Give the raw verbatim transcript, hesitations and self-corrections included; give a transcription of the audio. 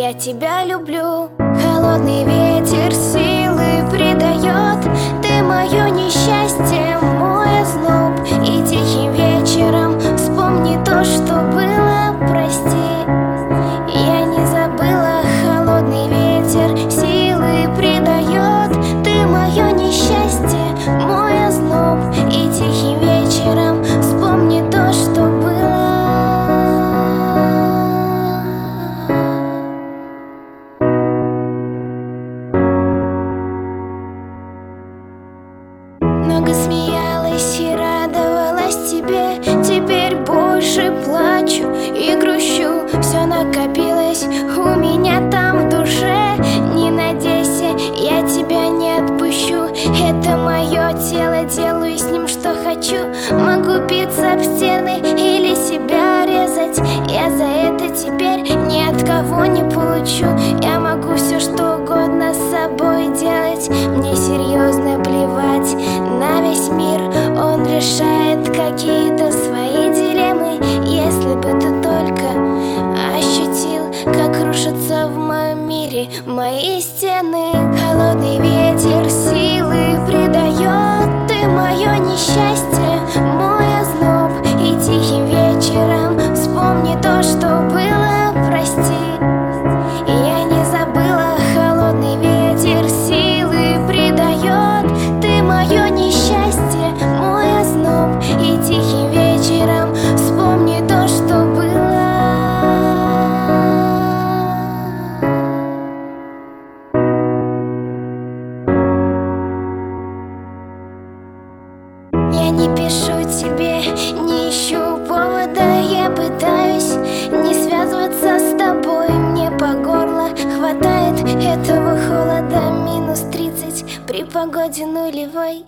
я тебя люблю. Холодный ветер силы придает, ты мое несчастье, мой озноб. И тихим вечером вспомни то, что было, прости. Я не забыла, холодный ветер силы придает, ты мое несчастье, мой озноб. И тихим вечером вспомни то, что было. Много смеялась и радовалась тебе, теперь больше плачу и грущу. Все накопилось у меня там в душе. Не надейся, я тебя не отпущу. Это мое тело, делаю с ним что хочу. Могу биться об стены или себя резать. Я за это теперь ни от кого не получу. Я могу все что угодно с собой делать. Мне серьезно плевать на весь мир. Он решает какие-то свои дилеммы. Если бы ты только ощутил, как рушатся в моем мире мои стены. Холодный ветер силы придает, ты мое несчастье, мой озноб. И тихим вечером вспомни то, что было, прости. Я не забыла, холодный ветер силы придает, ты мое несчастье, мой озноб. И тихим вечером вспомни то, что было. Я не пишу тебе, не ищу повода. Я пытаюсь не связываться с тобой. Мне по горло хватает этого холода. Минус тридцать при погоде нулевой.